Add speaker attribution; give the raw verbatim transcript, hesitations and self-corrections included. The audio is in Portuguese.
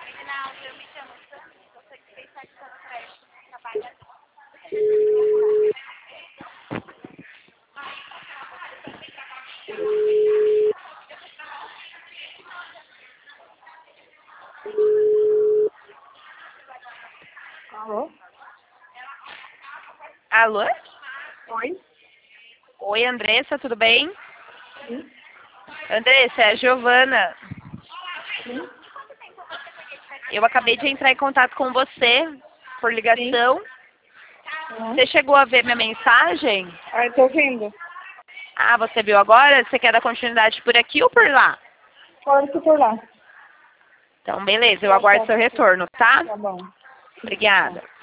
Speaker 1: Alô?
Speaker 2: Alô?
Speaker 1: Oi?
Speaker 2: Oi, Andressa, tudo bem?
Speaker 1: Sim?
Speaker 2: Andressa, é a Giovana.
Speaker 1: Sim?
Speaker 2: Eu acabei de entrar em contato com você por ligação.
Speaker 1: Uhum.
Speaker 2: Você chegou a ver minha mensagem?
Speaker 1: Ah, eu tô vendo.
Speaker 2: Ah, você viu agora? Você quer dar continuidade por aqui ou por lá?
Speaker 1: Pode que por lá.
Speaker 2: Então, beleza, eu
Speaker 1: Tá,
Speaker 2: aguardo
Speaker 1: tá,
Speaker 2: seu retorno, tá?
Speaker 1: tá bom.
Speaker 2: Obrigada.